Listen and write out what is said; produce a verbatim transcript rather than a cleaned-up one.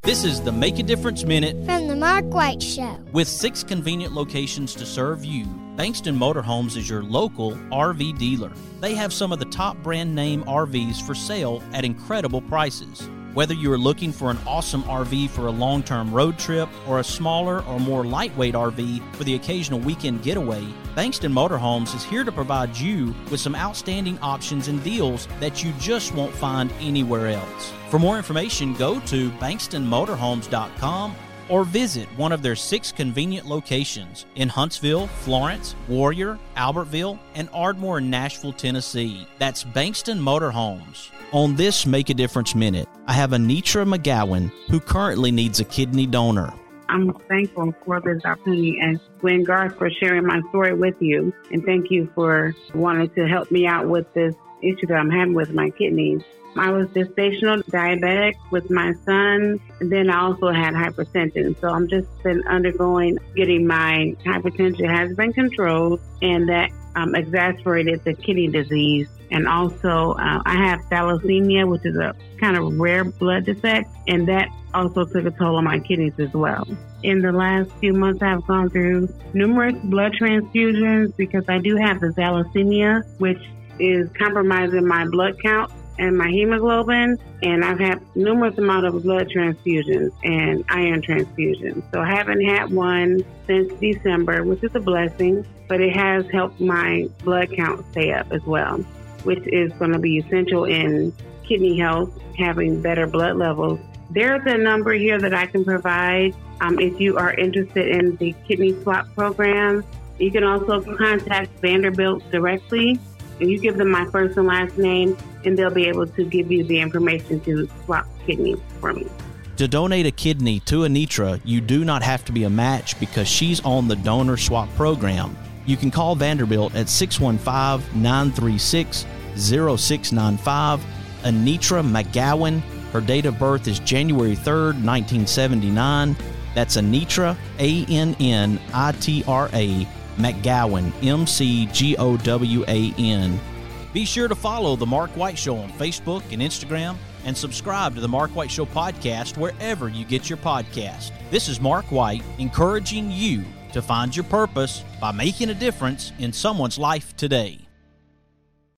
This is the Make a Difference Minute from the Mark White Show. With six convenient locations to serve you, Bankston Motorhomes is your local R V dealer. They have some of the top brand name R Vs for sale at incredible prices. Whether you are looking for an awesome R V for a long-term road trip or a smaller or more lightweight R V for the occasional weekend getaway, Bankston Motorhomes is here to provide you with some outstanding options and deals that you just won't find anywhere else. For more information, go to bankston motorhomes dot com or visit one of their six convenient locations in Huntsville, Florence, Warrior, Albertville, and Ardmore in Nashville, Tennessee. That's Bankston Motorhomes. On this Make a Difference Minute, I have Anitra McGowan, who currently needs a kidney donor. I'm thankful for this opportunity and Gwen Garth for sharing my story with you. And thank you for wanting to help me out with this issue that I'm having with my kidneys. I was gestational diabetic with my son, and then I also had hypertension. So I'm just been undergoing, getting my hypertension has been controlled, and that um, exacerbated the kidney disease. And also uh, I have thalassemia, which is a kind of rare blood defect, and that also took a toll on my kidneys as well. In the last few months, I've gone through numerous blood transfusions because I do have the thalassemia, which is compromising my blood count and my hemoglobin, and I've had numerous amount of blood transfusions and iron transfusions. So I haven't had one since December, which is a blessing, but it has helped my blood count stay up as well, which is going to be essential in kidney health, having better blood levels. There's a number here that I can provide um, if you are interested in the kidney swap program. You can also contact Vanderbilt directly, and you give them my first and last name, and they'll be able to give you the information to swap kidneys for me. To donate a kidney to Anitra, you do not have to be a match because she's on the donor swap program. You can call Vanderbilt at six one five, nine three six, zero six nine five. Anitra McGowan, her date of birth is January third, nineteen seventy-nine. That's Anitra, A N N I T R A, McGowan, M C G O W A N. Be sure to follow The Mark White Show on Facebook and Instagram, and subscribe to The Mark White Show podcast wherever you get your podcast. This is Mark White, encouraging you to find your purpose by making a difference in someone's life today.